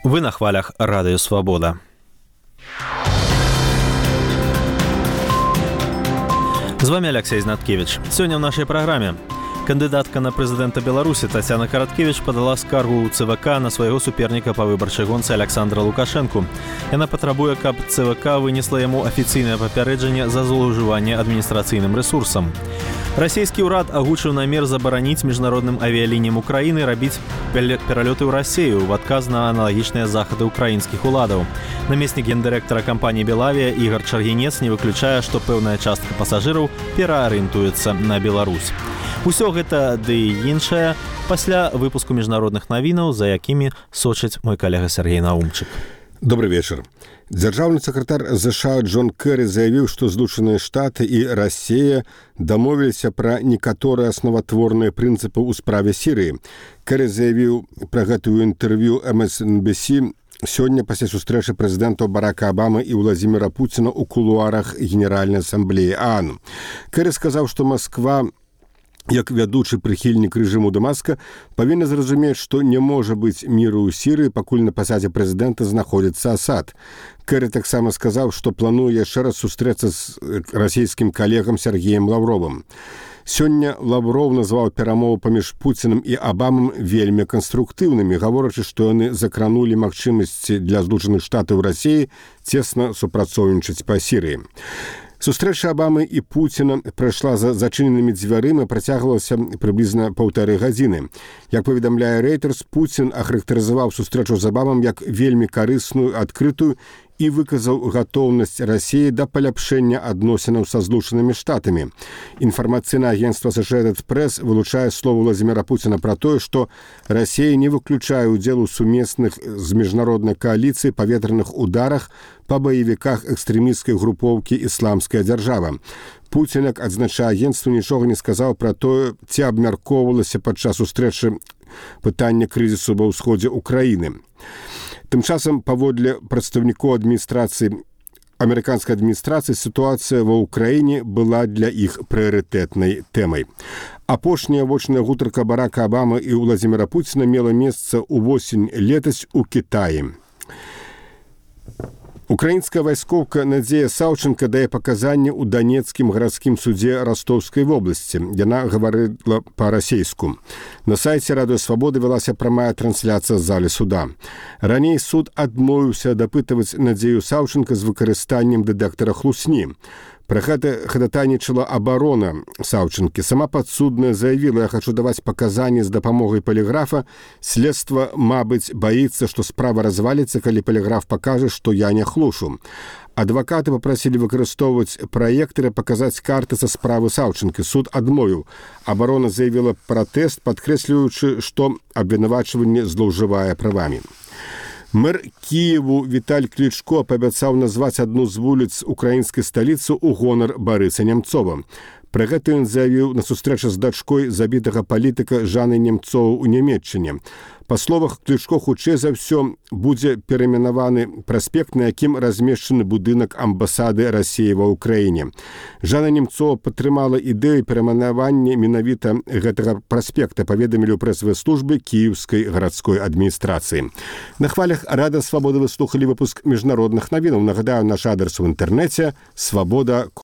Вы на хвалях Радыё Свабода. З вами Алексей Знаткевич. Сёння ў нашай праграме. Кандыдатка на прэзідэнта Беларусі Тацяна Караткевіч падала скаргу ў ЦВК на свайго суперніка па выбарчай гонцы Александра Лукашэнку. Яна патрабуе, каб ЦВК вынесла яму афіцыйнае папярэджанне за злоўжыванне адміністрацыйным рэсурсам. Расійскі ўрад агучыў намер забараніць міжнародным авіялініям Украіны рабіць пералёты ў Расію ў адказ на аналагічныя захады ўкраінскіх уладаў. Намеснік гендырэктара кампаніі «Белавія» Ігор Чаргінец не выключае, што пэўная частка пасажыраў пераарыентуецца на Беларусь. Усё гэта ды і іншае пасля выпуску міжнародных навінаў, за якімі сочыць мой калега Сергей Наумчык. Добрый вечер. Дзяржаўны сакратар ЗША Джон Кэрі заявіў, што Злучаныя Штаты і Расія дамовіліся пра некаторыя асноватворныя прынцыпы ў справе Сірыі. Кэрі заявіў пра гэтую інтэрв'ю MSNBC сёння пасля сустрэчы прэзідэнтаў Барака Абамы і Владзіміра Пуціна ў кулуарах Генеральнай асамблеі ААН. Кэрі сказаў, што Масква, як вядучы прыхільнік рэжыму Дамаска, павінна зразумець, што не можа быць міру ў Сірыі, пакуль на пасадзе прэзідэнта знаходзіцца Асад. Кэрі таксама сказаў, што плануе яшчэ раз сустрэцца з расійскім калегам Сергеем Лаўровым. Сёння Лаўроў назваў перамовы паміж Пуцінам і Абамам вельмі канструктыўнымі, гаворачы, што яны закранулі магчымасці для Злучаных Штатаў і Расіі цесна супрацоўнічаць па Сірыі. Сустрэча Абамы і Пуціна прайшла за зачыненымі дзвярыма, працягвалася прыблізна 1,5 гадзіны. Як паведамляе Reuters, Пуцін ахарактарызаваў сустрэчу з Абамам як вельмі карысную, адкрытую і выказаў гатоўнасць Расіі да паляпшэння адносінаў са Злучанымі Штатамі. Інфармацыйнае агенцтва Associated Press вылучае словы Владзіміра Пуціна пра тое, што Расія не выключае ўдзел у сумесных з міжнароднай кааліцыі паветраных ударах па баевіках экстрэмісцкай групоўкі «Ісламская дзяржава». Пуцін, як адзначае агенцтва, нічога не сказаў пра тое, ці абмяркоўвалася падчас сустрэчы пытання крызісу ва ўсходзе ўкраіны. Тым часам, паводле прадстаўнікоў амерыканскай адміністрацыі, сітуацыя ва ўкраіне была для іх прыярытэтнай тэмай. Апошняя вочная гутарка Барака Абамы і Владзіміра Пуціна мела месца ўвосень летась у Кітаі. Украінская вайскоўка Надзея Саўченка дае паказанні ў Данецкім гарадскім судзе Ростаўскай вобласці. Яна гаварыла па-расейску. На сайце Радыё Свабоды вялася прамая трансляцыя з залі суда. Раней суд адмовіўся дапытваць Надзею Саўченка з выкарыстаннем дэтэктара хлусні. Пра гэта хадатайнічала абарона Саўчэнкі. Сама падсудная заявіла: «Я хачу даваць паказанні з дапамогай паліграфа. Следства, мабыць, баіцца, што справа разваліцца, калі паліграф пакажа, што я не хлушу». Адвакаты папрасілі выкарыстоўваць праектары, паказаць карты са справы Саўчэнкі. Суд адмовіў. Абарона заявіла пратэст, падкрэсліваючы, што абвінавачванне злоўжывае правамі. Мэр Кіеву Віталь Клічко паабяцаў назваць адну з вуліц украінскай сталіцы ў гонар Барыса Нямцова. Пра гэта ён заявіў на сустрэчы з дачкой забітага палітыка Жаны Нямцова ў Нямецчыне. Па словах Клічко, хутчэй за ўсё будзе перайменаваны праспект, на якім размешчаны будынак амбасады Расіі ва ўкраіне. Жана Нямцова падтрымала ідэю перайменавання менавіта гэтага праспекта, паведамілі ў прэсавай службе кіеўскай гарадской адміністрацыі. На хвалях Радыё Свабода вы слухалі выпуск міжнародных навінаў. Нагадаю, наш адрес у інтэрнэце свабода.